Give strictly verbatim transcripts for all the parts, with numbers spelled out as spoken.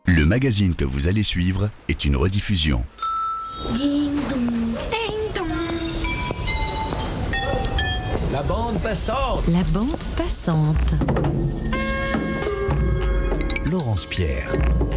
Le magazine que vous allez suivre est une rediffusion. Ding dong, ding dong. La bande passante. La bande passante. Laurence Pierre.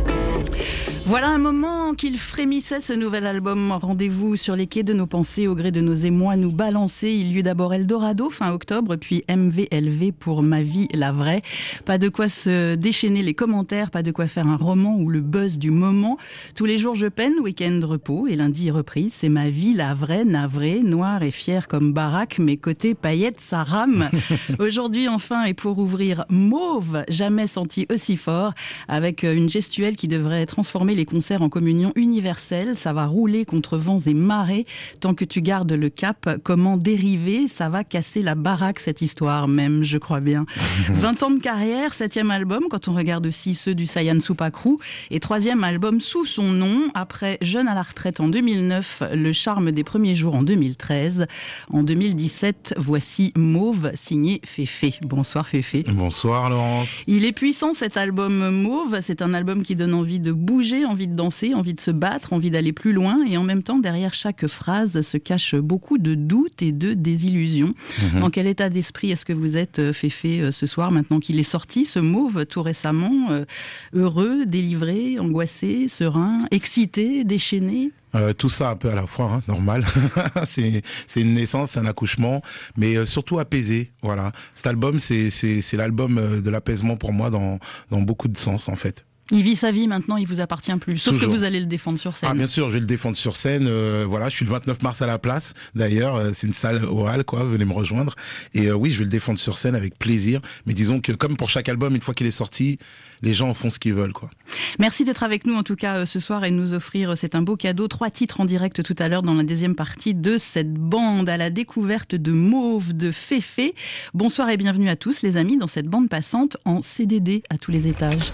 Voilà un moment qu'il frémissait, ce nouvel album. Rendez-vous sur les quais de nos pensées, au gré de nos émois, nous balancer. Il y eut d'abord Eldorado fin octobre, puis M V L V pour Ma vie, la vraie. Pas de quoi se déchaîner les commentaires, pas de quoi faire un roman ou le buzz du moment. Tous les jours je peine, week-end repos, et lundi reprise. C'est Ma vie, la vraie, navrée, noire et fière comme baraque, mais côté paillettes, ça rame. Aujourd'hui enfin, et pour ouvrir Mauve, jamais senti aussi fort, avec une gestuelle qui devrait transformer les concerts en communion universelle. Ça va rouler contre vents et marées. Tant que tu gardes le cap, comment dériver? Ça va casser la baraque, cette histoire même, je crois bien. vingt ans de carrière, septième album, quand on regarde aussi ceux du Sayan Supa Crew, et troisième album sous son nom, après Jeune à la retraite en deux mille neuf, Le charme des premiers jours en deux mille treize. En deux mille dix-sept, voici Mauve, signé Féfé. Bonsoir Féfé. Bonsoir Laurence. Il est puissant cet album Mauve, c'est un album qui donne envie de bouger, envie de danser, envie de se battre, envie d'aller plus loin, et en même temps, derrière chaque phrase se cache beaucoup de doutes et de désillusions. Mmh. Dans quel état d'esprit est-ce que vous êtes, Féfé, ce soir, maintenant qu'il est sorti, ce Mauve, tout récemment, euh, heureux, délivré, angoissé, serein, excité, déchaîné? Euh, tout ça un peu à la fois, hein, normal. c'est, c'est une naissance, c'est un accouchement, mais euh, surtout apaisé. Voilà. Cet album, c'est, c'est, c'est l'album euh, de l'apaisement pour moi dans, dans beaucoup de sens, en fait. Il vit sa vie maintenant, il vous appartient plus. Sauf Toujours. Que vous allez le défendre sur scène. Ah bien sûr, je vais le défendre sur scène. Euh, voilà, je suis le vingt-neuf mars à la Place. D'ailleurs, euh, c'est une salle orale, quoi. Venez me rejoindre. Et euh, oui, je vais le défendre sur scène avec plaisir. Mais disons que comme pour chaque album, une fois qu'il est sorti, les gens en font ce qu'ils veulent, quoi. Merci d'être avec nous en tout cas ce soir et de nous offrir, c'est un beau cadeau, trois titres en direct tout à l'heure dans la deuxième partie de cette bande à la découverte de Mauve de Féfé. Bonsoir et bienvenue à tous les amis dans cette bande passante en C D D à tous les étages.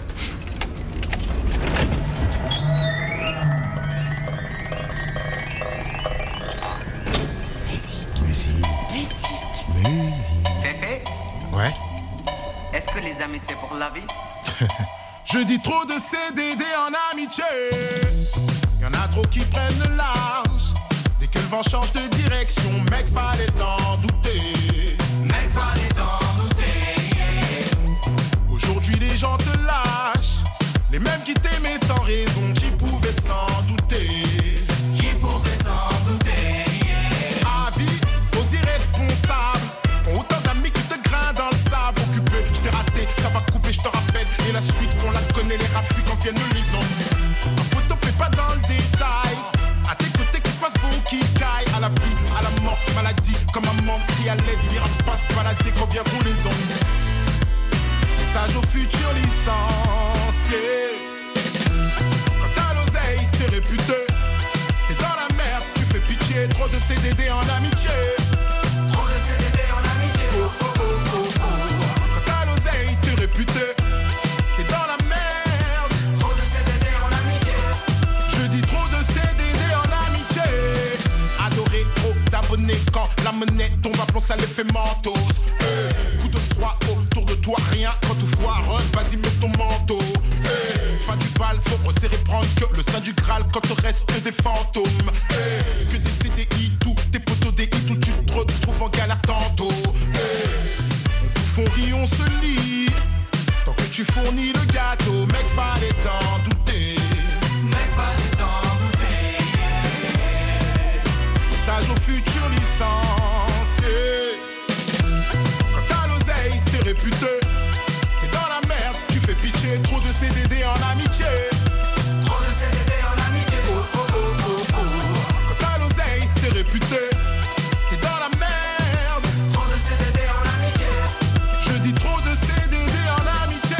Féfé, Ouais. est-ce que les amis c'est pour la vie? Je dis trop de C D D en amitié. Y'en a trop qui prennent le large. Dès que le vent change de direction, mec, fallait t'en douter. Mec, fallait t'en douter. Aujourd'hui, les gens te lâchent. Les mêmes qui t'aimaient sans raison, qui pouvaient s'en douter. Qui pouvait s'en douter? Avis aux irresponsables. Ont autant d'amis qui te grincent dans le sable. Occupé, je t'ai raté, ça va couper, je te rappelle. Et la suite, on la connaît, les rafus quand viennent les ennuis. Un poteau fait pas dans le détail. À tes côtés qui fassent beau, qui caille. À la vie, à la mort, maladie. Comme un manque crie à l'aide, il ira pas se balader quand viendront les ennuis. Message aux futurs licenciés. Quand t'as l'oseille, t'es réputé. T'es dans la merde, tu fais pitié. Trop de C D D en amitié. Trop de C D D en amitié. Oh, oh, oh, oh, oh. Quand t'as l'oseille, t'es réputé. T'es dans la merde. Trop de C D D en amitié. Je dis trop de C D D en amitié. Adoré, trop d'abonnés quand la monnaie tombe à plomb, ça l'effet mentos. Hey. Coup de froid autour de toi, rien quand tout foire, vas-y mets ton manteau. Hey. Fin du bal, faut resserrer prendre que le sein du Graal quand te reste que des fantômes. Hey. Que des C D I, tout tes potos des hits où tu te retrouves en galère tantôt. Hey. On bouffe, on rit, on se lit. Tant que tu fournis le gâteau, mec, fallait t'en douter. Mec, fallait t'en douter. Message aux futurs licenciés. Quand t'as l'oseille, t'es réputé. T'es dans la merde, tu fais pitié. Trop de C D D en amitié. Trop de C D D en amitié. Oh, oh, oh, oh, oh. Quand t'as l'oseille, t'es réputé. T'es dans la merde. Trop de C D D en amitié. Je dis trop de C D D en amitié.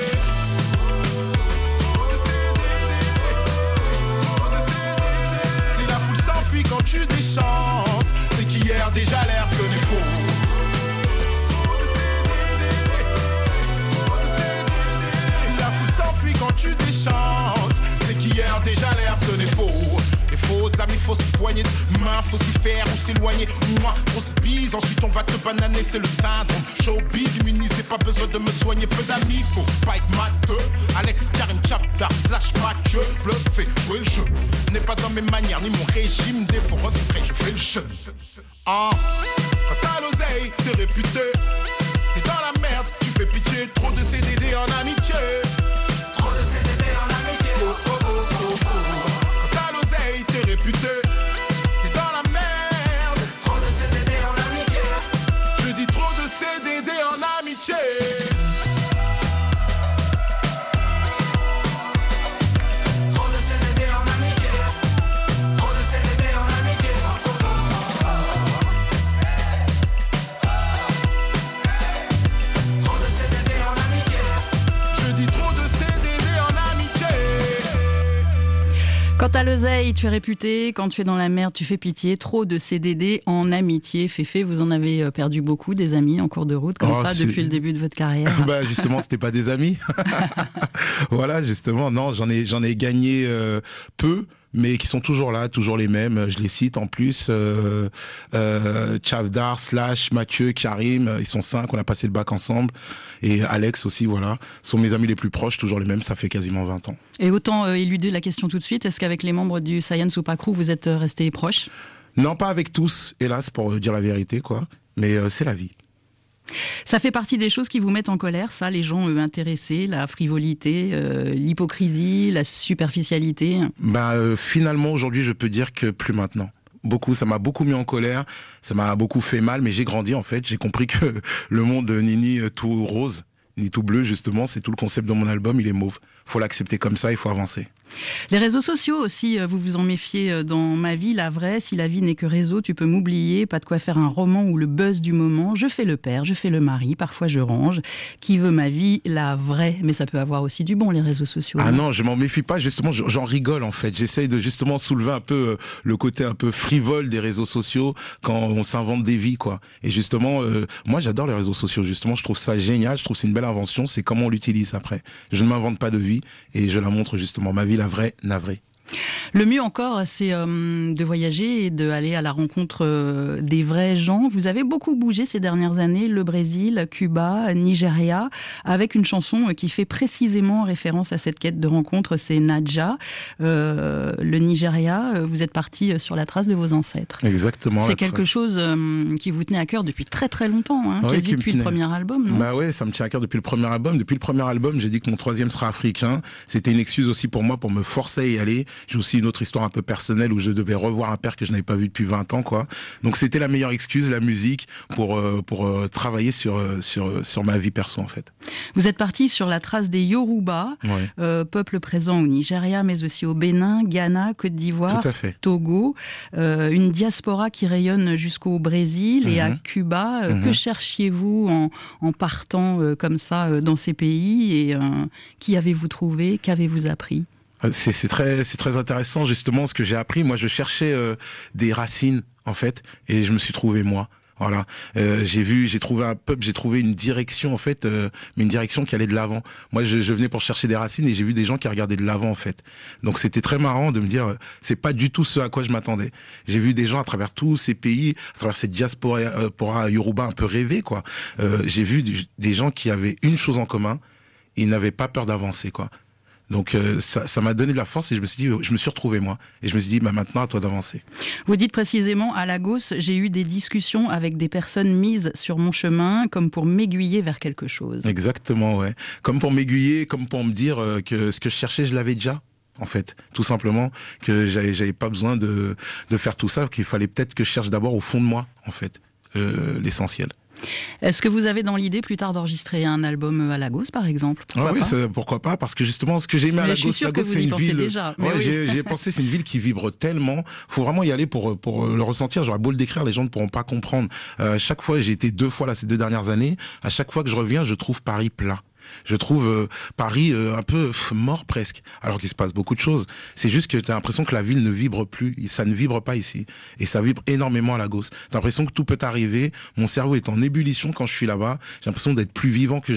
Trop de C D D. Trop de C D D. Si la foule s'enfuit quand tu déchantes, c'est qu'hier déjà l'air sonnait faux. Trop de C D D. Trop de C D D. Si la foule s'enfuit quand tu déchantes, c'est qu'hier déjà l'air sonnait faux. Les faux amis, fausses poignées de main, faut s'y faire ou s'éloigner. Moi, grosse bise, ensuite on va te bananer, c'est le syndrome. Showbiz immunisé, pas besoin de me soigner, peu d'amis, faut pas être matheux. Alex Carré Karim Chapdar slash Mathieu. Bluffé, jouer le jeu n'est pas dans mes manières ni mon régime. Défaut refrais, je fais le jeu. Ah, quand t'as l'oseille, t'es réputé. T'es dans la merde, tu fais pitié. Trop de C D D en amitié. Trop de C D D en amitié. Oh, oh, oh, oh, oh. Quand t'as l'oseille, t'es réputé. T'es dans la merde. Trop de C D D en amitié. Je dis trop de C D D en amitié. Trop de C D D en amitié. Trop de C D D en amitié. Trop de C D D en amitié. Je dis trop de C D D en amitié. Quand t'as l'oseille, tu es réputé. Quand tu es dans la merde, tu fais pitié. Trop de C D D en amitié. Féfé, vous en avez euh, perdu beaucoup, des amis en cours de route, comme Oh, ça, c'est- depuis le début de votre carrière. Bah justement, c'était pas des amis. Voilà, justement, non, j'en ai j'en ai gagné euh, peu, mais qui sont toujours là, toujours les mêmes. Je les cite en plus. Euh, euh, Chavdar, Slash, Mathieu, Karim, ils sont cinq. On a passé le bac ensemble, et Alex aussi. Voilà, sont mes amis les plus proches, toujours les mêmes. Ça fait quasiment vingt ans. Et autant euh, éluder la question tout de suite, est-ce qu'avec les membres du Science ou pas Crew, vous êtes euh, restés proches? Non, pas avec tous, hélas, pour dire la vérité, quoi. Mais euh, c'est la vie. Ça fait partie des choses qui vous mettent en colère, ça, les gens euh, intéressés, la frivolité, euh, l'hypocrisie, la superficialité. Bah euh, finalement aujourd'hui je peux dire que plus maintenant. Beaucoup, ça m'a beaucoup mis en colère, ça m'a beaucoup fait mal, mais j'ai grandi en fait. J'ai compris que le monde n'est ni euh, tout rose, ni tout bleu justement. C'est tout le concept de mon album, il est mauve. Faut l'accepter comme ça, il faut avancer. Les réseaux sociaux aussi, euh, vous vous en méfiez euh, dans Ma vie, la vraie. Si la vie n'est que réseau, tu peux m'oublier. Pas de quoi faire un roman ou le buzz du moment. Je fais le père, je fais le mari, parfois je range. Qui veut ma vie, la vraie. Mais ça peut avoir aussi du bon, les réseaux sociaux. Ah non, je m'en méfie pas, justement, j'en rigole en fait. J'essaye de justement soulever un peu euh, le côté un peu frivole des réseaux sociaux quand on s'invente des vies, quoi. Et justement, euh, moi j'adore les réseaux sociaux, justement, je trouve ça génial, je trouve que c'est une belle invention, c'est comment on l'utilise après. Je ne m'invente pas de vie et je la montre justement, ma vie, la vraie, navrée. Le mieux encore, c'est euh, de voyager et d'aller à la rencontre euh, des vrais gens. Vous avez beaucoup bougé ces dernières années, le Brésil, Cuba, Nigeria, avec une chanson qui fait précisément référence à cette quête de rencontre, c'est Nadja. Euh, le Nigeria, vous êtes parti sur la trace de vos ancêtres. Exactement. C'est la quelque trace. chose euh, qui vous tenait à cœur depuis très très longtemps, hein, Oui, quasi qui me depuis le tenait. premier album, non? Bah ouais, ça me tient à cœur depuis le premier album. Depuis le premier album, j'ai dit que mon troisième sera africain. C'était une excuse aussi pour moi pour me forcer à y aller. J'ai aussi une autre histoire un peu personnelle où je devais revoir un père que je n'avais pas vu depuis vingt ans, quoi. Donc c'était la meilleure excuse, la musique, pour euh, pour euh, travailler sur euh, sur sur ma vie perso en fait. Vous êtes parti sur la trace des Yoruba, Ouais. euh, peuple présent au Nigeria, mais aussi au Bénin, Ghana, Côte d'Ivoire, Tout à fait. Togo, euh, une diaspora qui rayonne jusqu'au Brésil et à Mhm. Cuba. Euh, Mhm. Que cherchiez-vous en, en partant euh, comme ça euh, dans ces pays et euh, qui avez-vous trouvé, qu'avez-vous appris? C'est c'est très c'est très intéressant justement ce que j'ai appris. Moi, je cherchais euh, des racines en fait, et je me suis trouvé moi. Voilà, euh, j'ai vu, j'ai trouvé un peuple, j'ai trouvé une direction en fait, euh, mais une direction qui allait de l'avant. Moi, je, je venais pour chercher des racines et j'ai vu des gens qui regardaient de l'avant en fait. Donc c'était très marrant de me dire, euh, c'est pas du tout ce à quoi je m'attendais. J'ai vu des gens à travers tous ces pays, à travers cette diaspora euh, pour un Yoruba un peu rêvé quoi. Euh, j'ai vu du- des gens qui avaient une chose en commun, ils n'avaient pas peur d'avancer quoi. Donc euh, ça, ça m'a donné de la force et je me suis dit, je me suis retrouvé moi. Et je me suis dit, bah maintenant à toi d'avancer. Vous dites précisément, à Lagos, j'ai eu des discussions avec des personnes mises sur mon chemin comme pour m'aiguiller vers quelque chose. Exactement, ouais. Comme pour m'aiguiller, comme pour me dire euh, que ce que je cherchais, je l'avais déjà. En fait, tout simplement, que j'avais, j'avais pas besoin de, de faire tout ça, qu'il fallait peut-être que je cherche d'abord au fond de moi, en fait, euh, l'essentiel. Est-ce que vous avez dans l'idée plus tard d'enregistrer un album à Lagos, par exemple? Pourquoi Ah oui, pas c'est- pourquoi pas? Parce que justement, ce que j'ai aimé à Mais Lagos, je suis sûre que Lagos, vous c'est y une pensez ville. déjà, mais Ouais, oui. j'ai, j'ai pensé, c'est une ville qui vibre tellement. Faut vraiment y aller pour pour le ressentir. J'aurais beau le décrire, les gens ne pourront pas comprendre. Euh, chaque fois, j'ai été deux fois là ces deux dernières années. À chaque fois que je reviens, je trouve Paris plat. Je trouve euh, Paris euh, un peu pff, mort presque, alors qu'il se passe beaucoup de choses. C'est juste que tu as l'impression que la ville ne vibre plus. Ça ne vibre pas ici. Et ça vibre énormément à Lagos. Tu as l'impression que tout peut arriver. Mon cerveau est en ébullition quand je suis là-bas. J'ai l'impression d'être plus vivant que jamais.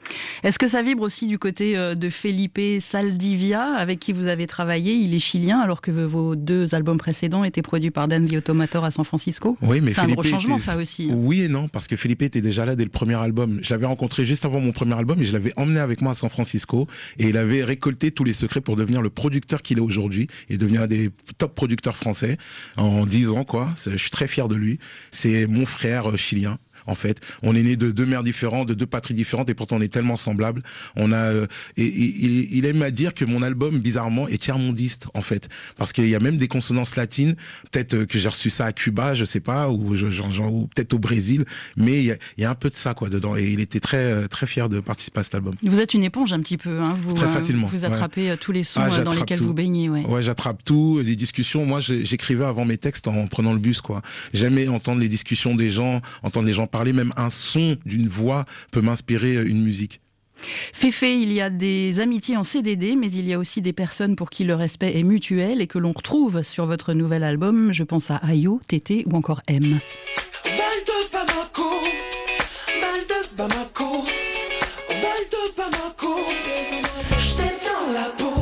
Est-ce que ça vibre aussi du côté de Felipe Saldivia, avec qui vous avez travaillé? Il est chilien, alors que vos deux albums précédents étaient produits par Dan the Automator à San Francisco. Oui, mais c'est Felipe un gros changement, était... ça aussi. Oui et non, parce que Felipe était déjà là dès le premier album. Je l'avais rencontré juste avant mon premier album et je l'avais emmené avec moi à San Francisco. Et il avait récolté tous les secrets pour devenir le producteur qu'il est aujourd'hui et devenir un des top producteurs français en dix ans, quoi. Je suis très fier de lui. C'est mon frère chilien. En fait, on est né de deux mères différentes, de deux patries différentes, et pourtant on est tellement semblables. On a, euh, et, et, il, il aime à dire que mon album, bizarrement, est tiers-mondiste, en fait, parce qu'il y a même des consonances latines. Peut-être que j'ai reçu ça à Cuba, je sais pas, ou, je, genre, genre, ou peut-être au Brésil, mais il y, a, il y a un peu de ça, quoi, dedans. Et il était très, très fier de participer à cet album. Vous êtes une éponge un petit peu, hein, vous. Très facilement. Vous attrapez ouais. tous les sons ah, dans lesquels tout. vous baignez, ouais. Ouais, j'attrape tout. Les discussions, moi, j'écrivais avant mes textes en prenant le bus, quoi. Jamais entendre les discussions des gens, entendre les gens parler, même un son d'une voix peut m'inspirer une musique. Féfé, il y a des amitiés en C D D, mais il y a aussi des personnes pour qui le respect est mutuel et que l'on retrouve sur votre nouvel album. Je pense à Ayo, Tété ou encore M. Balle de Bamako, balle de Bamako, balle de Bamako, j'étais dans la peau.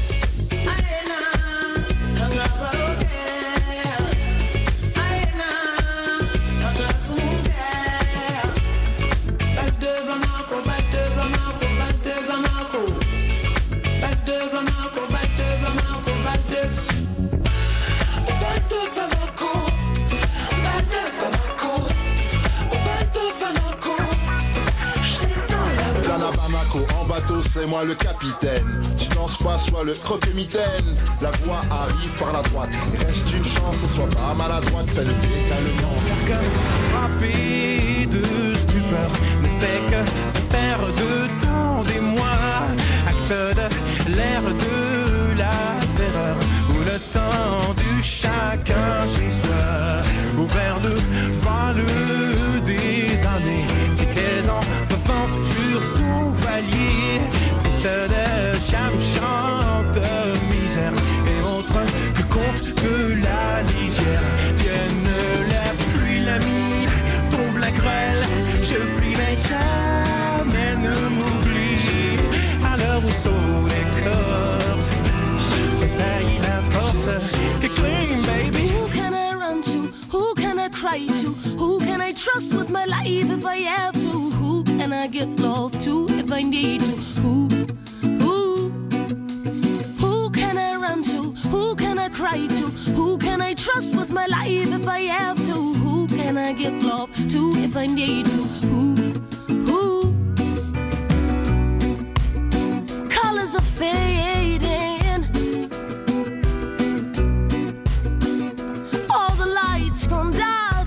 En bateau, c'est moi le capitaine. Tu danses pas, sois le croque-mitaine. La voix arrive par la droite. Il reste une chance, sois pas maladroite. Fais le décalement. Frappé de stupeur, ne sait que faire de temps des mois. Acte de l'ère de la terreur, où le temps du chacun chez soi. Ouvert de balles des damnés, tickets en revente sur ton palier. Fils de cham chante misère et autres que compte de la lisière. Vienne la pluie, la mine, tombe la grêle. Je plie mais jamais ne m'oublie. À l'heure où sont les corses, j'ai failli la force. Get clean, baby. Who can I run to? Who can I cry to? Who can I trust with my life if I have to? Who can I give love to if I need to? Who, who, who can I run to? Who can I cry to? Who can I trust with my life if I have to? Who can I give love to if I need to? Who, who, colors are fading. All the lights gone dark,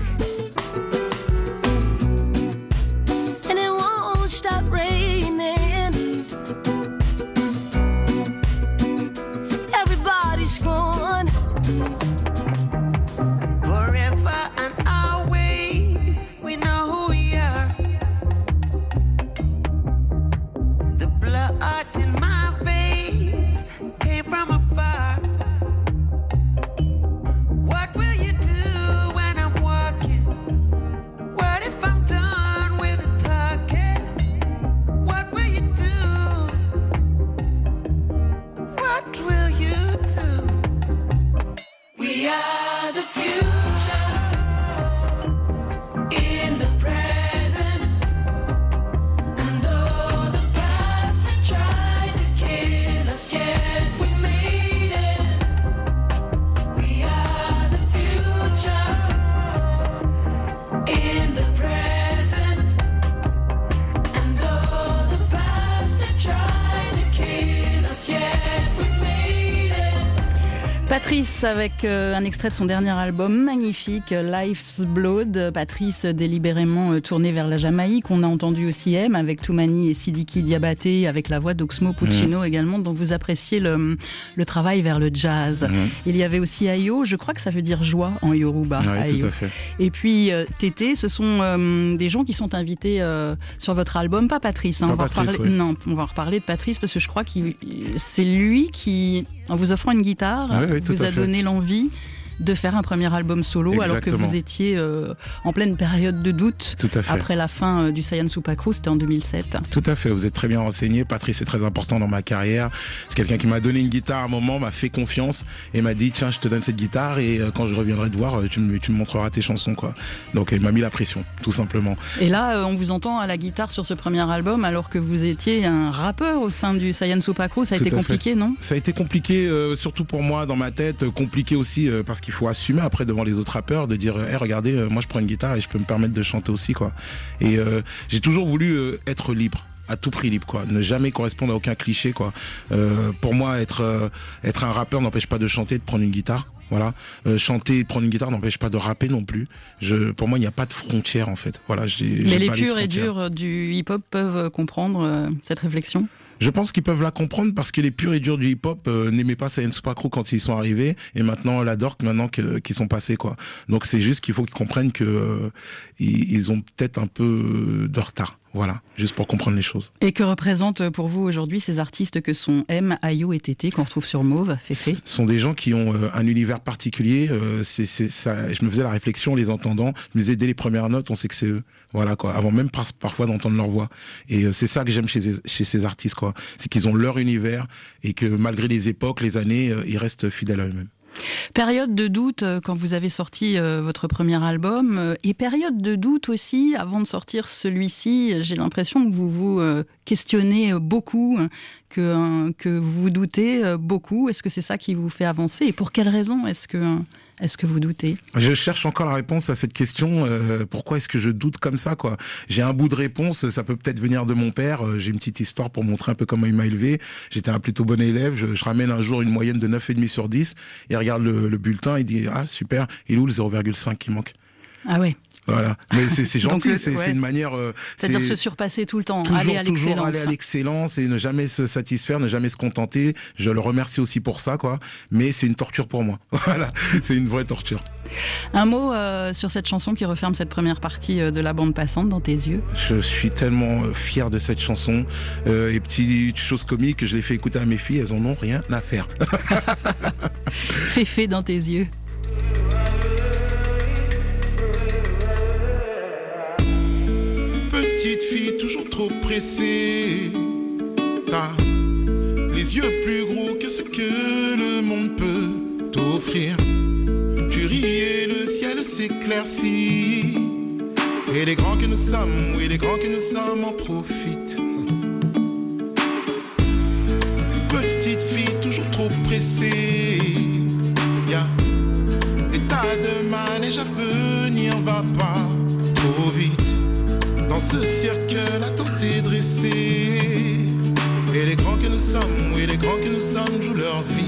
and it won't stop raining. Everybody's gone. Forever and always, we know who we are. The blood in my veins came from afar. What will you do when I'm walking? What if I'm done with the talking? What will you do? What will you do? We are the future in the present, and though the past had tried to kill us, yet we made it. We are the future in the present, and though the past had tried to kill us, yet we made it. Patrice avec euh, un extrait de son dernier album magnifique, Life's Blood. Patrice délibérément euh, tourné vers la Jamaïque. On a entendu aussi M avec Toumani et Sidiki Diabaté, avec la voix d'Oxmo Puccino mmh. également, dont vous appréciez le, le travail vers le jazz. Mmh. Il y avait aussi Ayo, je crois que ça veut dire joie en Yoruba. Oui, Ayo. tout à fait. Et puis euh, Tété, ce sont euh, des gens qui sont invités euh, sur votre album, pas Patrice. Hein, pas on va Patrice, reparler, oui. Non, on va reparler de Patrice parce que je crois que c'est lui qui, en vous offrant une guitare, Ah oui, oui, tout vous à a fait. donné l'envie de faire un premier album solo. Exactement. Alors que vous étiez euh, en pleine période de doute. Tout à fait. Après la fin euh, du Saiyan Super Crew, c'était en deux mille sept. Tout à fait, vous êtes très bien renseigné. Patrice est très important dans ma carrière. C'est quelqu'un qui m'a donné une guitare à un moment, m'a fait confiance et m'a dit tiens, je te donne cette guitare et euh, quand je reviendrai te voir, tu me, tu me montreras tes chansons, quoi. Donc il m'a mis la pression, tout simplement. Et là, euh, on vous entend à la guitare sur ce premier album alors que vous étiez un rappeur au sein du Saiyan Super Crew. Ça a Tout été à compliqué, fait. non? Ça a été compliqué, euh, surtout pour moi dans ma tête, euh, compliqué aussi euh, parce qu'il faut assumer après devant les autres rappeurs de dire hey, regardez, euh, moi je prends une guitare et je peux me permettre de chanter aussi, quoi. Et euh, j'ai toujours voulu euh, être libre. À tout prix libre, quoi. Ne jamais correspondre à aucun cliché, quoi. Euh, pour moi, être euh, être un rappeur n'empêche pas de chanter, de prendre une guitare. Voilà, euh, chanter, prendre une guitare n'empêche pas de rapper non plus. Je, pour moi, il n'y a pas de frontières en fait. Voilà, j'ai, Mais j'ai les pas purs et frontières. durs du hip-hop peuvent comprendre euh, cette réflexion. Je pense qu'ils peuvent la comprendre parce que les purs et durs du hip-hop euh, n'aimaient pas Saiyan Super Crew quand ils sont arrivés et maintenant l'adorent maintenant que, qu'ils sont passés, quoi. Donc c'est juste qu'il faut qu'ils comprennent que euh, ils, ils ont peut-être un peu de retard. Voilà, juste pour comprendre les choses. Et que représentent pour vous aujourd'hui ces artistes que sont M, Ayo et Tété qu'on retrouve sur Mauve, Féfé? Ce sont des gens qui ont euh, un univers particulier. Euh, c'est, c'est, ça, je me faisais la réflexion en les entendant. Je me disais dès les premières notes, on sait que c'est eux. Voilà, quoi. Avant même par, parfois d'entendre leur voix. Et euh, c'est ça que j'aime chez, chez ces artistes, quoi. C'est qu'ils ont leur univers et que malgré les époques, les années, euh, ils restent fidèles à eux-mêmes. Période de doute euh, quand vous avez sorti euh, votre premier album euh, et période de doute aussi avant de sortir celui-ci. J'ai l'impression que vous vous euh, questionnez euh, beaucoup, hein, que, euh, que vous vous doutez euh, beaucoup. Est-ce que c'est ça qui vous fait avancer et pour quelles raisons est-ce que, euh, est-ce que vous doutez? Je cherche encore la réponse à cette question. Euh, pourquoi est-ce que je doute comme ça, quoi? J'ai un bout de réponse. Ça peut peut-être venir de mon père. Euh, j'ai une petite histoire pour montrer un peu comment il m'a élevé. J'étais un plutôt bon élève. Je, je ramène un jour une moyenne de neuf virgule cinq sur dix. Il regarde le, le bulletin. Il dit ah super. Il est où le zéro virgule cinq qui manque? Ah ouais. Voilà, mais c'est, c'est gentil, Donc, c'est, ouais. c'est une manière. Euh, C'est-à-dire c'est se surpasser tout le temps, toujours, aller à toujours l'excellence. aller à l'excellence et ne jamais se satisfaire, ne jamais se contenter. Je le remercie aussi pour ça, quoi. Mais c'est une torture pour moi. Voilà, c'est une vraie torture. Un mot euh, sur cette chanson qui referme cette première partie euh, de la bande passante, Dans tes yeux. Je suis tellement euh, fier de cette chanson. Euh, et petite chose comique, je l'ai fait écouter à mes filles, elles en ont rien à faire. Féfé, Dans tes yeux. Petite fille toujours trop pressée, t'as les yeux plus gros que ce que le monde peut t'offrir. Tu ris et le ciel s'éclaircit, et les grands que nous sommes, oui les grands que nous sommes en profitent. Petite fille toujours trop pressée, y'a des tas de manèges à venir, va pas trop vite. Dans ce cercle, la tente est dressée, et les grands que nous sommes, oui les grands que nous sommes jouent leur vie.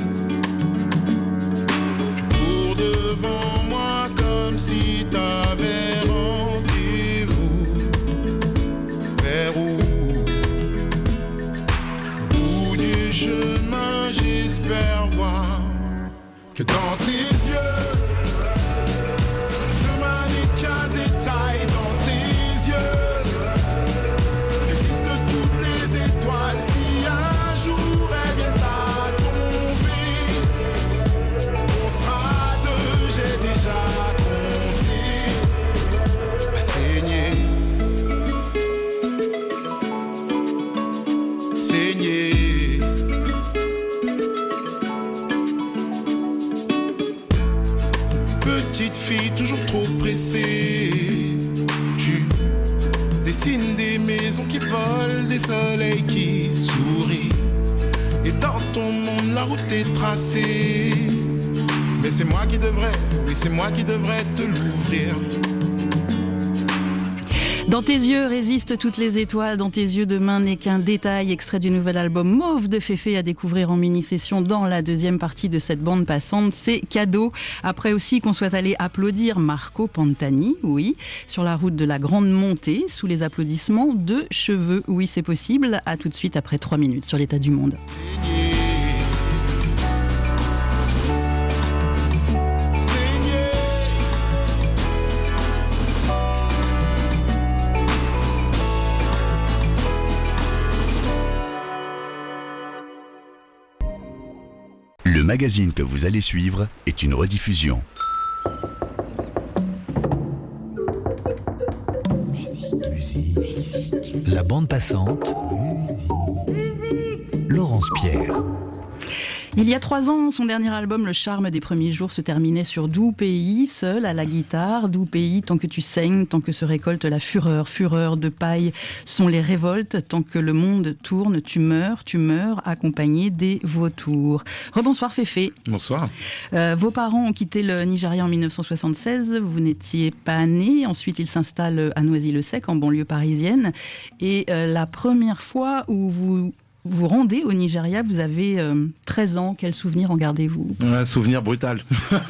Tu cours devant moi comme si t'avais rendez-vous. Vers où? Au bout du chemin, j'espère voir que dans tes yeux, demain n'est qu'un détail. Dans tes yeux existent toutes les étoiles. Si un jour elles viennent à tomber, on sera deux, j'ai déjà compté, à saigner, saigner. Petite fille toujours trop pressée, tu dessines des maisons qui volent, des soleils qui sourient, et dans ton monde la route est tracée. Mais c'est moi qui devrais, oui c'est moi qui devrais te l'ouvrir. Dans tes yeux résistent toutes les étoiles, dans tes yeux demain n'est qu'un détail, extrait du nouvel album Mauve de Féfé à découvrir en mini-session dans la deuxième partie de cette bande passante, c'est cadeau. Après aussi qu'on soit allé applaudir Marco Pantani, oui, sur la route de la Grande Montée, sous les applaudissements de Cheveux, oui c'est possible, à tout de suite après trois minutes sur l'état du monde. Le magazine que vous allez suivre est une rediffusion. Musique. Musique. La bande passante. Musique. Laurence Pierre. Il y a trois ans, son dernier album, Le Charme des premiers jours, se terminait sur Doux pays, seul à la guitare. Doux pays, tant que tu saignes, tant que se récolte la fureur. Fureur de paille sont les révoltes. Tant que le monde tourne, tu meurs, tu meurs, accompagné des vautours. Rebonsoir Féfé. Bonsoir. Euh, vos parents ont quitté le Nigeria en dix-neuf cent soixante-seize. Vous n'étiez pas né. Ensuite, ils s'installent à Noisy-le-Sec, en banlieue parisienne. Et euh, la première fois où vous vous rendez au Nigeria, vous avez euh, treize ans. Quel souvenir en gardez-vous ? Un souvenir brutal.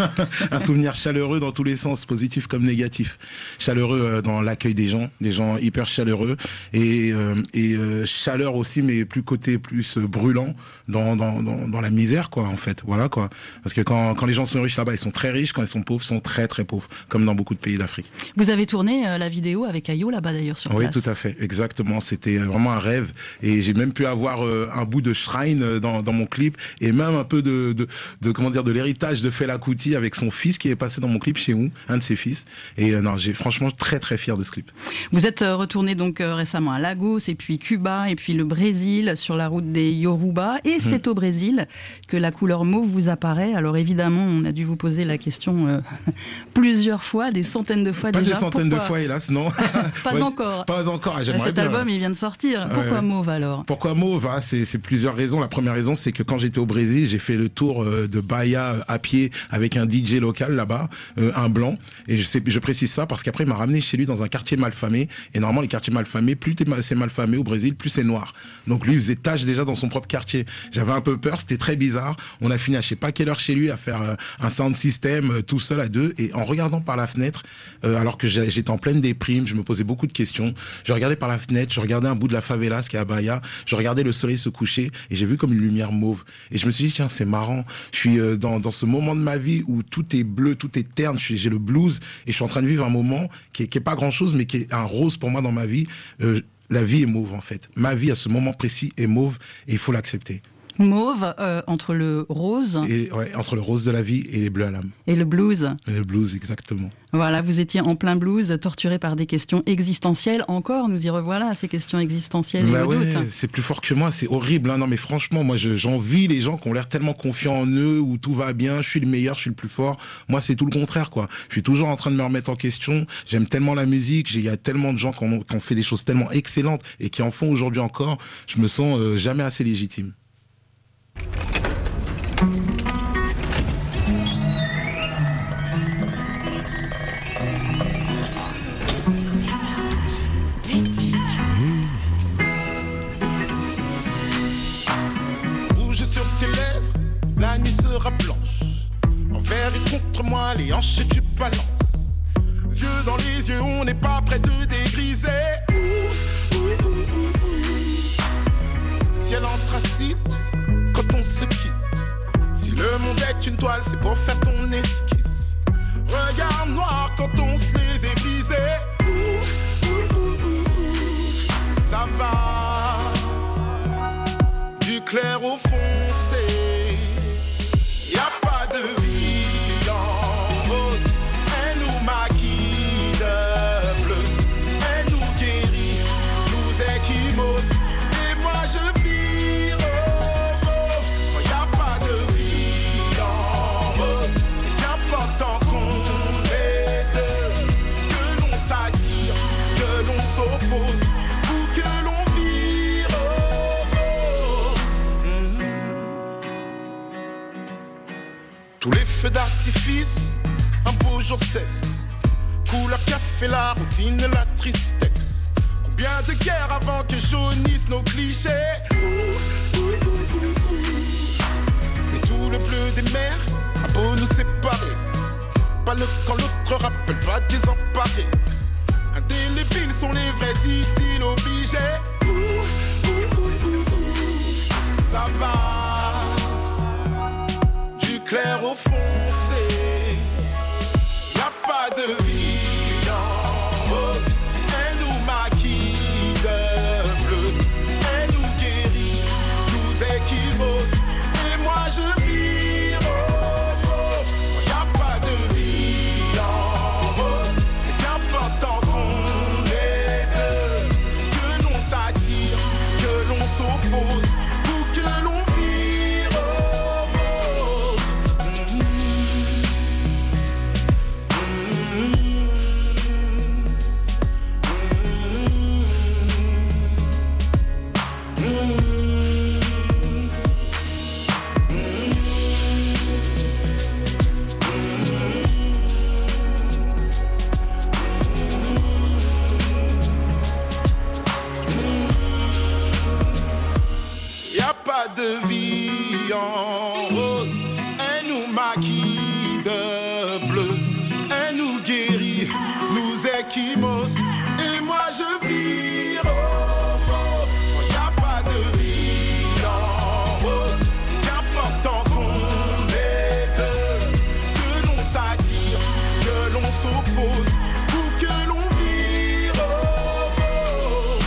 Un souvenir chaleureux dans tous les sens, positif comme négatif. Chaleureux euh, dans l'accueil des gens, des gens hyper chaleureux. Et, euh, et euh, chaleur aussi, mais plus côté plus euh, brûlant dans, dans, dans, dans la misère, quoi, en fait. Voilà, quoi. Parce que quand, quand les gens sont riches là-bas, ils sont très riches. Quand ils sont pauvres, ils sont très, très pauvres. Comme dans beaucoup de pays d'Afrique. Vous avez tourné euh, la vidéo avec Ayo là-bas, d'ailleurs, sur Oui, place. tout à fait. Exactement. C'était vraiment un rêve. Et j'ai même pu avoir un bout de shrine dans, dans mon clip et même un peu de, de, de comment dire de l'héritage de Fela Kuti avec son fils qui est passé dans mon clip chez nous, un de ses fils. Et euh, non, j'ai franchement très très fier de ce clip. Vous êtes euh, retourné donc euh, récemment à Lagos et puis Cuba et puis le Brésil sur la route des Yoruba et mmh. c'est au Brésil que la couleur mauve vous apparaît. Alors évidemment, on a dû vous poser la question euh, plusieurs fois, des centaines de fois pas déjà. Pas des centaines Pourquoi... de fois, hélas, non. Pas ouais, encore. Pas encore. Ah, j'aimerais Cet bien. album, il vient de sortir. Pourquoi ouais. mauve alors ? Pourquoi mauve ah, c'est, c'est plusieurs raisons. La première raison, c'est que quand j'étais au Brésil, j'ai fait le tour euh, de Bahia euh, à pied avec un D J local là-bas, euh, un blanc. Et je, sais, je précise ça parce qu'après, il m'a ramené chez lui dans un quartier malfamé. Et normalement, les quartiers malfamés, plus c'est malfamé au Brésil, plus c'est noir. Donc lui, il faisait tâche déjà dans son propre quartier. J'avais un peu peur, c'était très bizarre. On a fini à je sais pas quelle heure chez lui à faire euh, un sound system euh, tout seul à deux. Et en regardant par la fenêtre, euh, alors que j'étais en pleine déprime, je me posais beaucoup de questions. Je regardais par la fenêtre, je regardais un bout de la favela, ce qui est à Bahia. Je regardais le soleil se coucher et j'ai vu comme une lumière mauve. Et je me suis dit, tiens, c'est marrant. Je suis euh, dans, dans ce moment de ma vie où tout est bleu, tout est terne. Je suis, j'ai le blues et je suis en train de vivre un moment qui est, qui est pas grand chose, mais qui est un rose pour moi dans ma vie. Euh, la vie est mauve, en fait. Ma vie, à ce moment précis, est mauve et il faut l'accepter. Mauve, euh, entre le rose... Et, ouais, entre le rose de la vie et les bleus à l'âme. Et le blues. Et le blues, exactement. Voilà, vous étiez en plein blues, torturé par des questions existentielles. Encore, nous y revoilà, ces questions existentielles bah et ouais, le doute. C'est plus fort que moi, c'est horrible. Hein. Non mais franchement, moi je, j'envie les gens qui ont l'air tellement confiants en eux, où tout va bien, je suis le meilleur, je suis le plus fort. Moi c'est tout le contraire, quoi. Je suis toujours en train de me remettre en question. J'aime tellement la musique, il y a tellement de gens qui ont, qui ont fait des choses tellement excellentes et qui en font aujourd'hui encore. Je me sens euh, jamais assez légitime. Rouge sur tes lèvres, la nuit sera blanche. Envers et contre moi, les hanches et tu balances. Yeux dans les yeux, on n'est pas près de dégriser. Ouh, ouh, ouh, ouh, ouh. Ciel anthracite, quand on se quitte. Si le monde est une toile, c'est pour faire ton esquisse. Regard noir quand on se les est brisés. Ouh, ouh, ouh, ouh, ouh. Ça va du clair au foncé. Y'a pas de vie en rose. Elle nous maquille de bleu. Elle nous guérit, nous équimose. Et moi je vire au mauve. Oh, y'a pas de vie en rose. Qu'importe tant qu'on est deux, que l'on s'attire, que l'on s'oppose, ou que l'on vire au mauve. Mmh. Tous les feux d'artifice, un beau jour cesse. Couleur café, la routine, la tristesse. Combien de guerres avant que jaunissent nos clichés. Ouh, ouh, ouh, ouh, ouh. Et tout le bleu des mers a beau nous séparer. Pas le quand l'autre rappelle pas désemparé. Indélébiles sont les vrais idyles obligés. Ouh, ouh, ouh, ouh, ouh. Ça va du clair au foncé. Y'a pas de vie en rose. Elle nous maquille de bleu. Elle nous guérit, nous équimose. Et moi je vis vie en rose, elle nous maquille de bleu, elle nous guérit, nous équimos, et moi je vis au mauve. Y a pas de vie en rose, qu'importe tant qu'on est deux, que l'on s'attire, que l'on s'oppose, ou que l'on vit au mauve.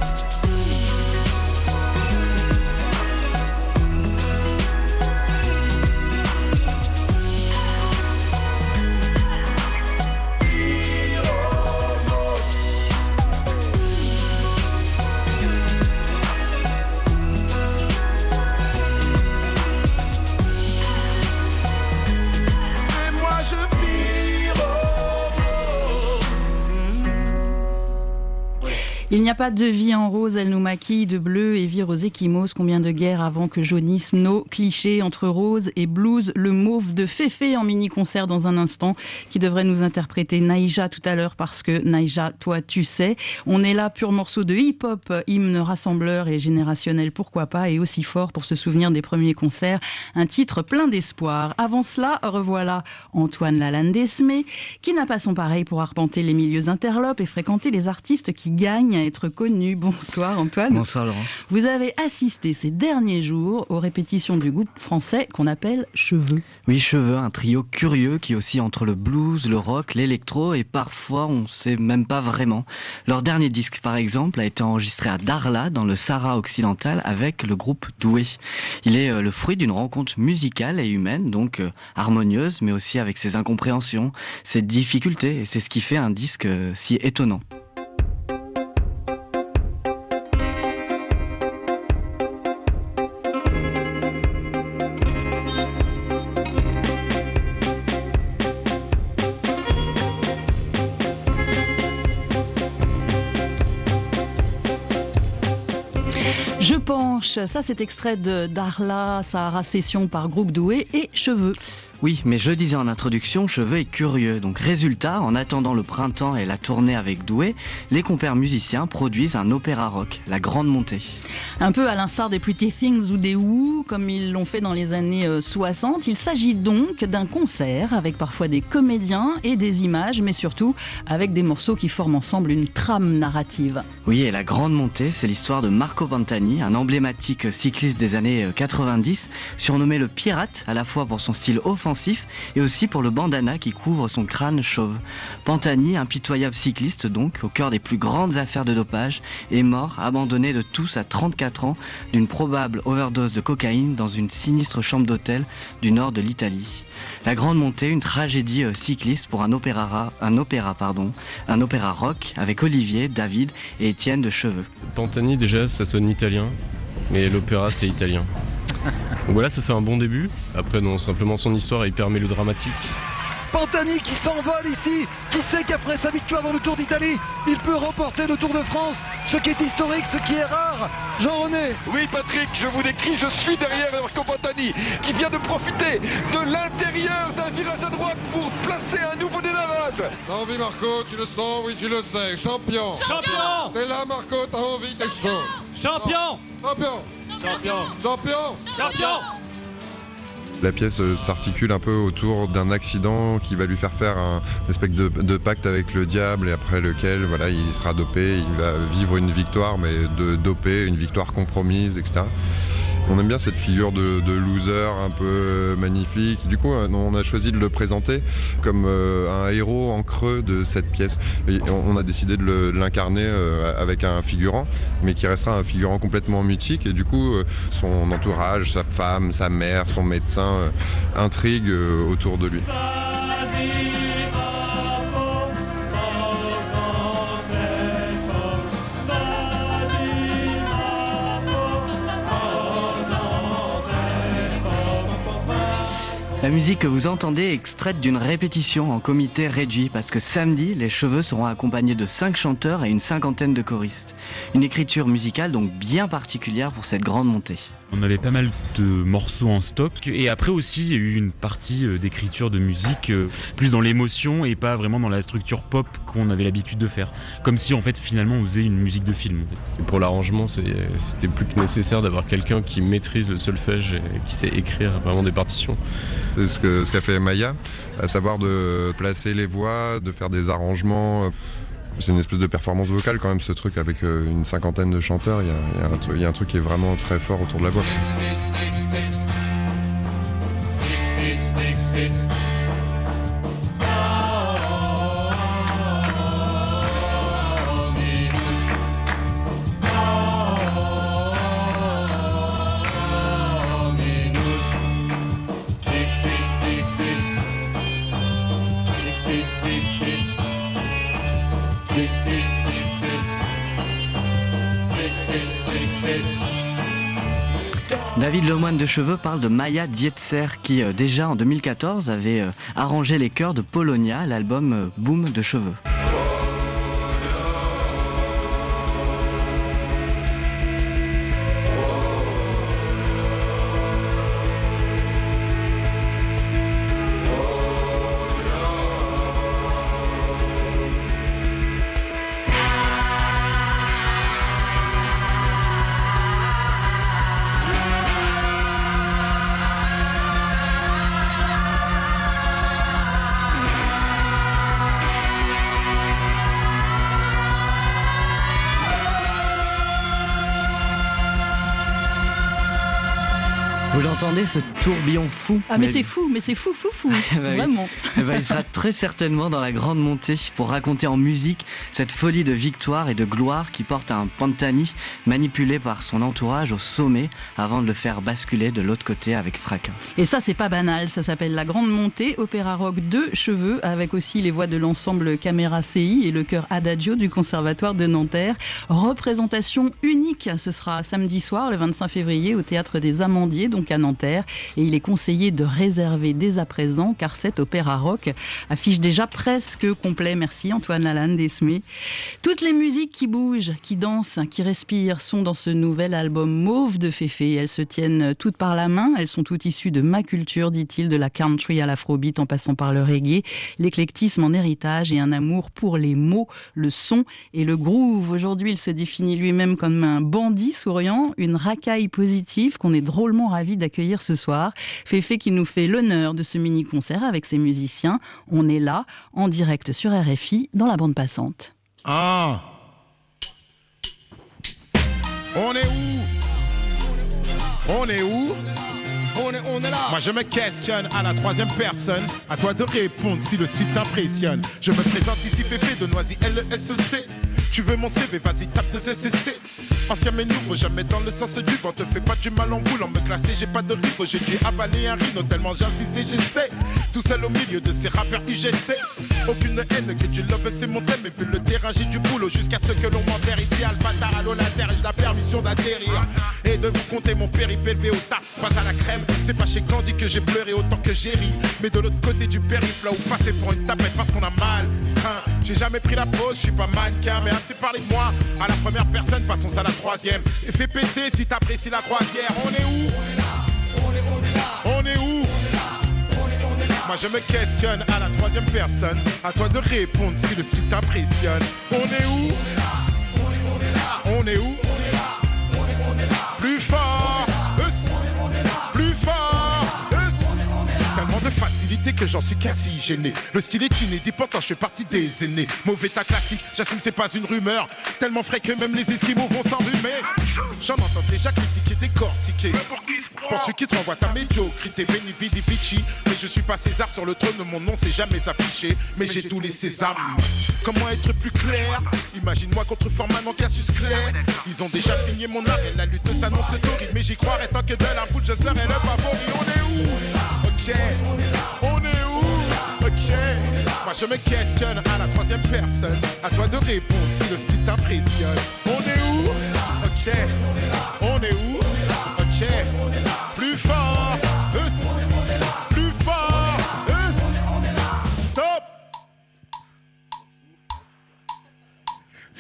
Et moi je vis au mauve. Il n'y a pas de vie en rose, elle nous maquille de bleu et vire aux échymoses. Combien de guerres avant que jaunissent nos clichés entre rose et blues. Le mauve de Féfé en mini-concert dans un instant, qui devrait nous interpréter Naïja tout à l'heure, parce que Naïja, toi tu sais. On est là, pur morceau de hip-hop, hymne rassembleur et générationnel, pourquoi pas, et aussi fort pour se souvenir des premiers concerts. Un titre plein d'espoir. Avant cela, revoilà Antoine Lalande-Esmé, qui n'a pas son pareil pour arpenter les milieux interlopes et fréquenter les artistes qui gagnent à être connus. Bonsoir Antoine. Bonsoir Laurence. Vous avez assisté ces derniers jours aux répétitions du groupe français qu'on appelle Cheveux. Oui, Cheveux, un trio curieux qui oscille entre le blues, le rock, l'électro et parfois on ne sait même pas vraiment. Leur dernier disque par exemple a été enregistré à Darla dans le Sahara occidental avec le groupe Doué. Il est euh, le fruit d'une rencontre musicale et humaine, donc euh, harmonieuse, mais aussi avec ses incompréhensions, ses difficultés, et c'est ce qui fait un disque euh, si étonnant. Je penche, ça c'est extrait de Darla, Sahara Session par groupe Doué et Cheveux. Oui, mais je disais en introduction, Cheveux est curieux. Donc résultat, en attendant le printemps et la tournée avec Doué, les compères musiciens produisent un opéra rock, La Grande Montée. Un peu à l'instar des Pretty Things ou des Who, comme ils l'ont fait dans les années euh, soixante. Il s'agit donc d'un concert avec parfois des comédiens et des images, mais surtout avec des morceaux qui forment ensemble une trame narrative. Oui, et La Grande Montée, c'est l'histoire de Marco Pantani, un emblématique cycliste des années quatre-vingt-dix, surnommé le Pirate, à la fois pour son style offensif et aussi pour le bandana qui couvre son crâne chauve. Pantani, impitoyable cycliste donc, au cœur des plus grandes affaires de dopage, est mort, abandonné de tous à trente-quatre ans, d'une probable overdose de cocaïne dans une sinistre chambre d'hôtel du nord de l'Italie. La Grande Montée, une tragédie euh, cycliste pour un opéra, un opéra, pardon, un opéra rock avec Olivier, David et Étienne de Cheveux. Pantani, déjà, ça sonne italien, mais l'opéra, c'est italien. Donc voilà, ça fait un bon début. Après, non, simplement son histoire est hyper mélodramatique. Pantani qui s'envole ici, qui sait qu'après sa victoire dans le Tour d'Italie, il peut remporter le Tour de France, ce qui est historique, ce qui est rare. Jean-René. Oui Patrick, je vous décris, je suis derrière Marco Pantani, qui vient de profiter de l'intérieur d'un virage à droite pour placer un nouveau démarrage. T'as envie Marco, tu le sens, oui tu le sais, champion. Champion. T'es là Marco, t'as envie, t'es chaud. Champion. Champion. Champion. Champion. Champion. La pièce euh, s'articule un peu autour d'un accident qui va lui faire faire un une espèce de, de pacte avec le diable et après lequel voilà, il sera dopé, il va vivre une victoire mais de dopé, une victoire compromise, et cetera. On aime bien cette figure de, de loser un peu magnifique. Du coup, on a choisi de le présenter comme un héros en creux de cette pièce. Et on a décidé de, le, de l'incarner avec un figurant, mais qui restera un figurant complètement mutique. Et du coup, son entourage, sa femme, sa mère, son médecin intriguent autour de lui. La musique que vous entendez est extraite d'une répétition en comité réduit parce que samedi, les Cheveux seront accompagnés de cinq chanteurs et une cinquantaine de choristes. Une écriture musicale donc bien particulière pour cette grande montée. On avait pas mal de morceaux en stock et après aussi il y a eu une partie d'écriture de musique plus dans l'émotion et pas vraiment dans la structure pop qu'on avait l'habitude de faire. Comme si en fait finalement on faisait une musique de film. En fait. Et pour l'arrangement, c'est, c'était plus que nécessaire d'avoir quelqu'un qui maîtrise le solfège et qui sait écrire vraiment des partitions. C'est ce, que, ce qu'a fait Maya, à savoir de placer les voix, de faire des arrangements. C'est une espèce de performance vocale quand même ce truc avec une cinquantaine de chanteurs, il y a, il y a un truc, il y a un truc qui est vraiment très fort autour de la voix. David Lemoine de Cheveux parle de Maya Dietzer qui euh, déjà en deux mille quatorze avait euh, arrangé les chœurs de Polonia, l'album euh, Boom de Cheveux. Vous l'entendez, ce tourbillon fou? Ah mais, mais c'est fou, mais c'est fou, fou, fou, bah vraiment. Oui. Bah, il sera très certainement dans la grande montée pour raconter en musique cette folie de victoire et de gloire qui porte un Pantani manipulé par son entourage au sommet avant de le faire basculer de l'autre côté avec fracas. Et ça, c'est pas banal, ça s'appelle la grande montée, opéra rock de Cheveux, avec aussi les voix de l'ensemble Caméra C I et le chœur Adagio du Conservatoire de Nanterre. Représentation unique, ce sera samedi soir, le vingt-cinq février, au Théâtre des Amandiers, donc à Nanterre, et il est conseillé de réserver dès à présent car cet opéra rock affiche déjà presque complet. Merci Antoine Lalanne d'Esmé. Toutes les musiques qui bougent, qui dansent, qui respirent sont dans ce nouvel album Mauve de Féfé. Elles se tiennent toutes par la main, elles sont toutes issues de ma culture, dit-il, de la country à l'afrobeat en passant par le reggae, l'éclectisme en héritage et un amour pour les mots, le son et le groove. Aujourd'hui, il se définit lui-même comme un bandit souriant, une racaille positive qu'on est drôlement ravis d'accueillir ce soir. Féfé qui nous fait l'honneur de ce mini-concert avec ses musiciens. On est là, en direct sur R F I, dans la bande passante. Ah, on est où? On est où? On est, on est là. Moi je me questionne à la troisième personne. À toi de répondre si le style t'impressionne. Je me présente ici Féfé de Noisy L E S E C. Tu veux mon C V, vas-y tape de C C C. Ancien mais nouveau, jamais dans le sens du vent. Te fais pas du mal en voulant me classer, j'ai pas de rive. J'ai dû avaler un rhino tellement j'insiste et j'essaie. Tout seul au milieu de ces rappeurs U G C. Aucune haine que tu lobes, c'est mon thème. Et vu le terrain, j'ai du boulot jusqu'à ce que l'on m'enterre. Ici Alphatar, allô la terre, et j'ai la permission d'atterrir. Et de vous compter mon périple élevé au tas, pas à la crème. C'est pas chez Candy que j'ai pleuré autant que j'ai ri. Mais de l'autre côté du périple, là où passer pour une tapette parce qu'on a mal. Hein, j'ai jamais pris la pause, je suis pas mannequin, mais assez parlé de moi. À la première personne, passons à la troisième. Et fais péter si t'apprécies la croisière. On est où? On est, on est là. On est où? Moi je me questionne à la troisième personne. À toi de répondre si le style t'impressionne. On est où? On est où? Plus fort, plus fort, tellement de facilité que j'en suis quasi gêné. Le style est inédit, pourtant je fais partie des aînés. Mauvais tas classique, j'assume c'est pas une rumeur. Tellement frais que même les esquimaux vont s'enrhumer. J'en entends déjà critiquer, décortiquer. Pour ceux qui te renvoient ta médiocrité, Veni Vidi Vici. Mais je suis pas César sur le trône, mon nom s'est jamais affiché. Mais j'ai tous les sésames. Comment être plus clair? Imagine-moi contre Forman en Cassius Clay. Ils ont déjà signé mon arrêt, la lutte s'annonce horrible. Mais j'y croirais tant que de la boule, je serai le favori. On est où? Ok, on est où? Ok, moi je me questionne à la troisième personne. À toi de répondre si le style t'impressionne. On est où? Ok, on est où? Ok, plus fort, plus fort.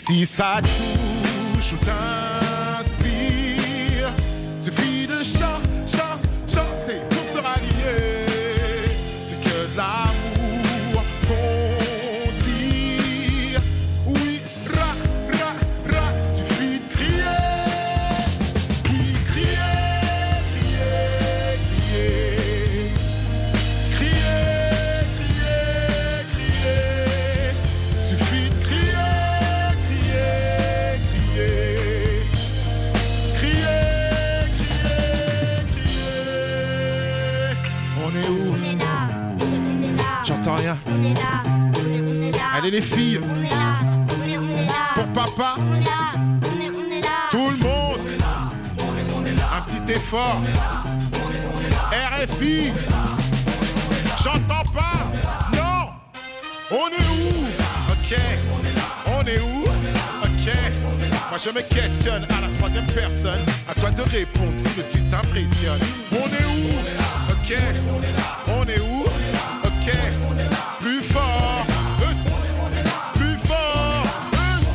Si ça touche ou t'inspire, suffit de chan, chan, chanter pour se rallier. C'est que de l'amour qu'on tire. Oui, ra, ra, ra, suffit de crier. Oui, crier, crier, crier. Crier, crier, crier. Suffit de crier, crier, crier. Crier, crier, crier. On est où? J'entends rien. Allez les filles. Pour papa. Tout le monde. Un petit effort. R F I. J'entends pas. Non. On est où? Ok. On est où? Ok. Moi je me questionne à la troisième personne. À toi de répondre si le style t'impressionne. On est où? Ok. On est où? Ok. Plus fort. Us. Plus fort. Us.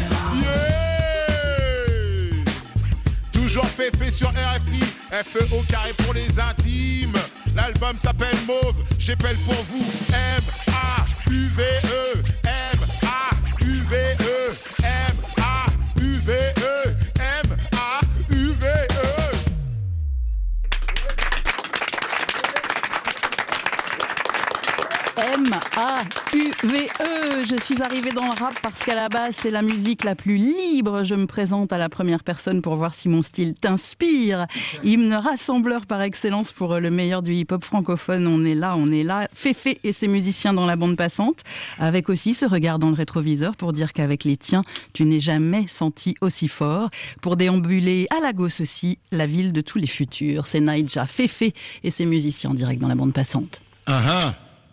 Yeah. Toujours fait sur R F I. F E au carré pour les intimes. L'album s'appelle Mauve. J'épelle pour vous. M A U V E. M A U V E. M A U V E. M A U V E. M A U V E. Je suis arrivée dans le rap parce qu'à la base, c'est la musique la plus libre. Je me présente à la première personne pour voir si mon style t'inspire. Hymne rassembleur par excellence pour le meilleur du hip-hop francophone. On est là, on est là. Féfé et ses musiciens dans la bande passante. Avec aussi ce regard dans le rétroviseur pour dire qu'avec les tiens, tu n'es jamais senti aussi fort. Pour déambuler à Lagos aussi, la ville de tous les futurs. C'est Naïdja, Féfé et ses musiciens direct dans la bande passante. Uh-huh.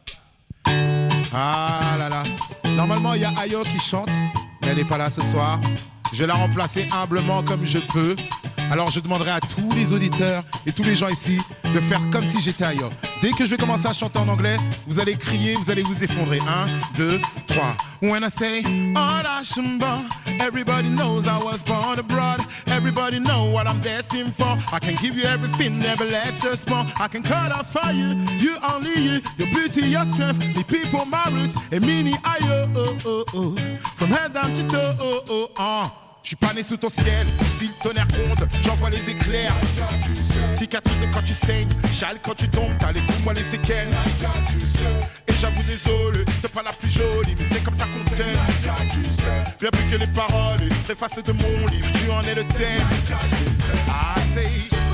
Ah là là. Normalement, il y a Ayo qui chante, mais elle n'est pas là ce soir. Je vais la remplacer humblement comme je peux. Alors je demanderai à tous les auditeurs et tous les gens ici de faire comme si j'étais Ayo. Dès que je vais commencer à chanter en anglais, vous allez crier, vous allez vous effondrer. Un, deux, trois. When I say, oh la shumba, everybody knows I was born abroad. Everybody know what I'm destined for. I can give you everything, never less, just more. I can cut off for you, you only you. Your beauty, your strength, me people, my roots. Et mini Ayo, oh, oh, oh. From head down to toe, oh, oh, oh. Je suis pas né sous ton ciel, si le tonnerre gronde, j'envoie les éclairs. Cicatrise quand tu saignes, châle quand tu tombes, t'as les coups, moi les séquelles. Et j'avoue désolé, t'es pas la plus jolie, mais c'est comme ça qu'on t'aime. Bien plus que les paroles, et préface de mon livre, tu en es le thème. Ah c'est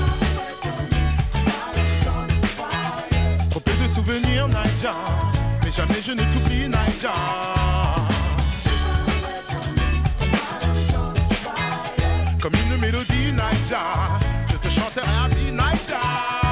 trop peu de souvenirs, Naïdja, mais jamais je ne t'oublie, Naïdja. Comme une mélodie, Naïdja, je te chanterai un beat, Naïdja.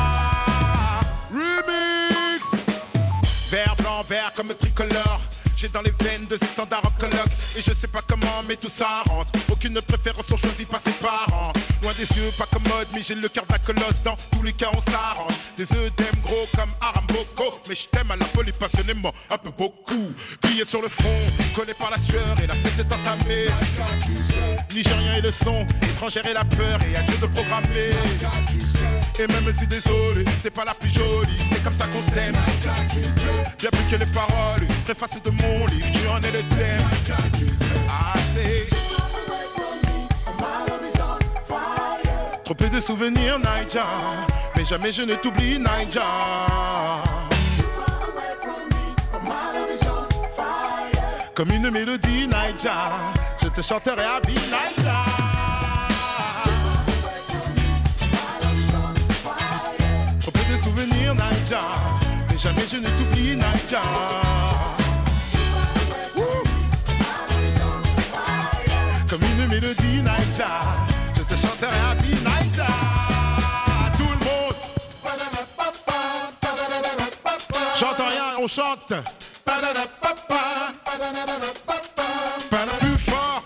Remix. Vert, blanc, vert comme tricolore. J'ai dans les veines deux étendards en coloc. Et je sais pas comment, mais tout ça rentre. Aucune préférence, on choisit pas ses parents. Loin des yeux, pas commode, mais j'ai le cœur d'un colosse. Dans tous les cas, on s'arrange. Des œdèmes gros comme Aramboko. Mais je t'aime à la folie passionnément, un peu beaucoup. Plié sur le front, collé par la sueur. Et la fête est entamée. Nigérien et le son, étrangère et la peur. Et adieu de programmer. Et même si désolé, t'es pas la plus jolie. C'est comme ça qu'on t'aime. Bien plus que les paroles, préface de mon livre, tu en es le thème. Ah c'est trop peu de souvenirs, Naïdja, mais jamais je ne t'oublie, Naïdja. Comme une mélodie, Naïdja, je te chanterai à vie, Naïdja. Trop peu de souvenirs, Naïdja, mais jamais je ne t'oublie, Naïdja. Comme une mélodie, Naïdja, je te chanterai à vie, Naïdja. Tout le monde. J'entends rien, on chante. Plus fort.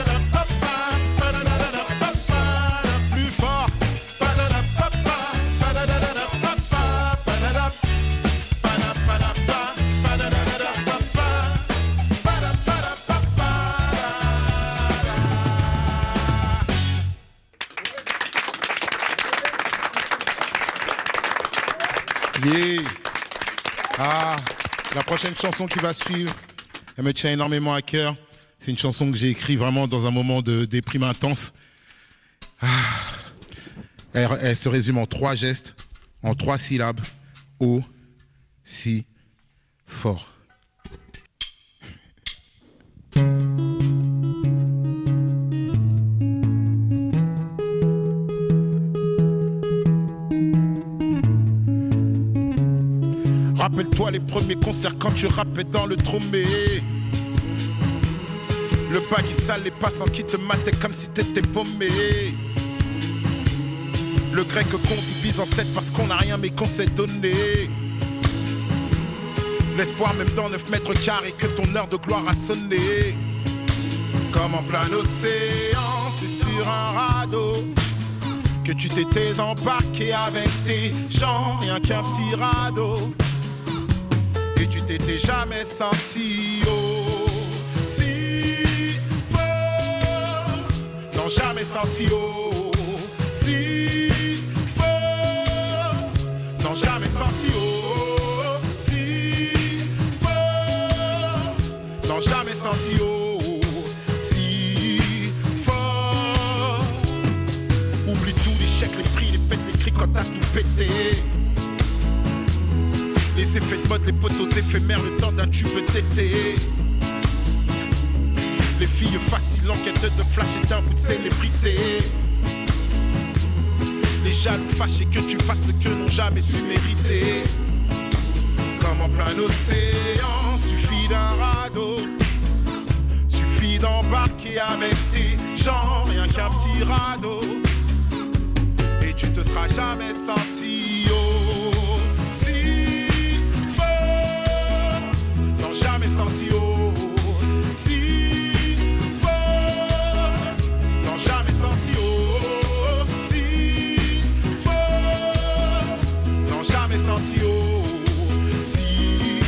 Plus fort. La prochaine chanson qui va suivre, elle me tient énormément à cœur. C'est une chanson que j'ai écrite vraiment dans un moment de déprime intense. Ah. Elle, elle se résume en trois gestes, en trois syllabes. Haut, si, fort. Rappelle-toi les premiers concerts quand tu rappais dans le tromé. Le pas qui sale, les passants qui te mataient comme si t'étais paumé. Le grec qu'on divise en sept parce qu'on n'a rien mais qu'on s'est donné. L'espoir même dans neuf mètres carrés que ton heure de gloire a sonné. Comme en plein océan, c'est sur un radeau que tu t'étais embarqué avec tes gens, rien qu'un petit radeau. Et tu t'étais jamais senti aussi fort. Non, jamais senti aussi fort. Non, jamais senti aussi fort. Non, jamais senti aussi fort. Oublie tout, les chèques, les prix, les fêtes, les cris quand t'as tout pété. Les effets de mode, les potos éphémères, le temps d'un tube tété. Les filles faciles, l'enquête de flash et d'un bout de célébrité. Les jaloux fâchés que tu fasses ce que n'ont jamais su mériter. Comme en plein océan, suffit d'un radeau. Suffit d'embarquer avec tes gens, rien qu'un petit radeau. Et tu te seras jamais senti aussi fort. Non, jamais senti aussi fort. Non, jamais senti aussi fort. Non, jamais senti aussi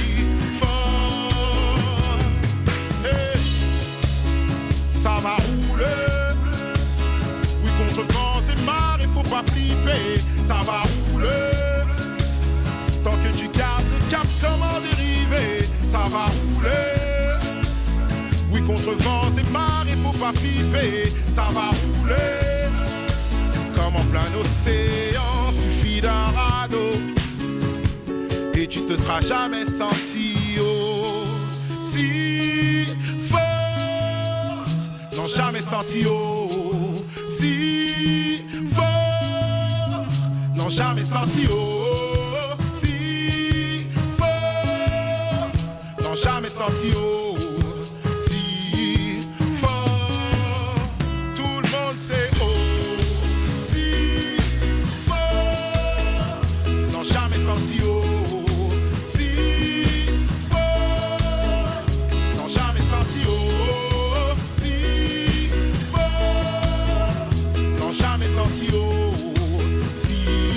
fort. Hey, ça va rouler. Oui, contre vents et marées, faut pas flipper. Ça va rouler. Tant que tu gardes le cap, comment dériver? Ça va rouler. Oui, contre vents et marées, faut pas flipper. Ça va rouler. Comme en plein océan, suffit d'un radeau. Et tu te seras jamais senti aussi fort. Non, jamais senti aussi fort. Non, jamais senti aussi fort. Non, jamais senti aussi fort. Tout le monde sait aussi fort. Non, jamais senti aussi fort. Non, jamais senti aussi fort. Non, jamais senti aussi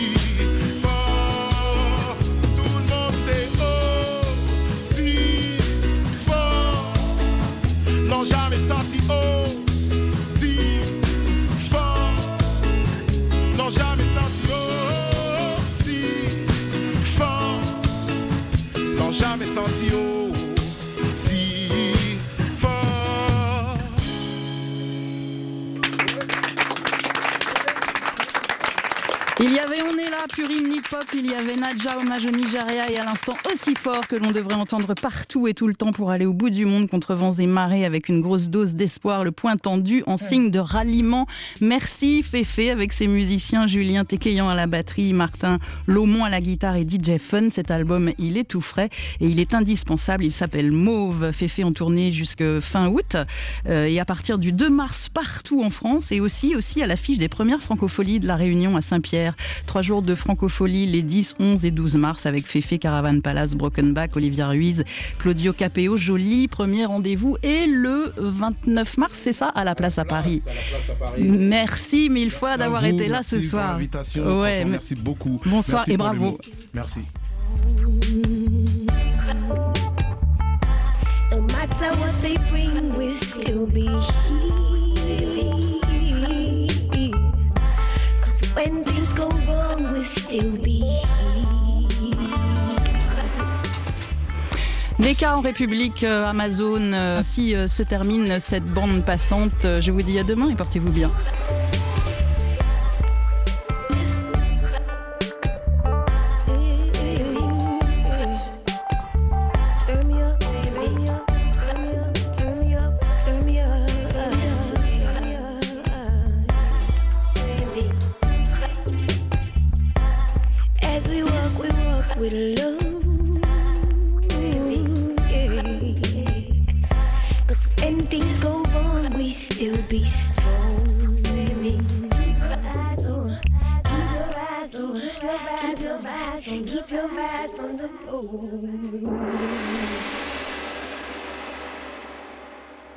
fort. Tout le monde sait aussi fort. Non, jamais senti aussi fort. Non, jamais senti aussi fort. Non, jamais senti aussi fort. Il y avait On est là, pur hymne hip-hop, il y avait Nadja, hommage au Nigeria et à l'instant aussi fort que l'on devrait entendre partout et tout le temps pour aller au bout du monde contre vents et marées avec une grosse dose d'espoir, le poing tendu en signe de ralliement. Merci Féfé avec ses musiciens, Julien Tekeyan à la batterie, Martin Laumont à la guitare et D J Fun. Cet album, il est tout frais et il est indispensable. Il s'appelle Mauve. Féfé en tournée jusqu'à fin août euh, et à partir du deux mars partout en France et aussi, aussi à l'affiche des premières francopholies de la Réunion à Saint-Pierre. Trois jours de francophonie les dix, onze et douze mars avec Féfé, Caravan Palace, Brokenback, Olivia Ruiz, Claudio Capéo, Jolie, premier rendez-vous et le vingt-neuf mars, c'est ça, à la place à Paris. Merci mille fois d'avoir été là ce soir. L'invitation, ouais, merci beaucoup. Bonsoir merci et pour bravo. le mot. Merci. No matter what they bring, we'll still be here. Cause when things go wrong, we'll still be here. P K en République, euh, Amazon. euh, ainsi euh, se termine cette bande passante. Euh, Je vous dis à demain et portez-vous bien. Turn me up, turn me up, turn me up, turn me up, turn me up. As we walk, we walk with love. Cause when things go wrong, we still be strong. Keep your eyes on, keep your eyes on, keep your eyes on, keep your eyes on the road.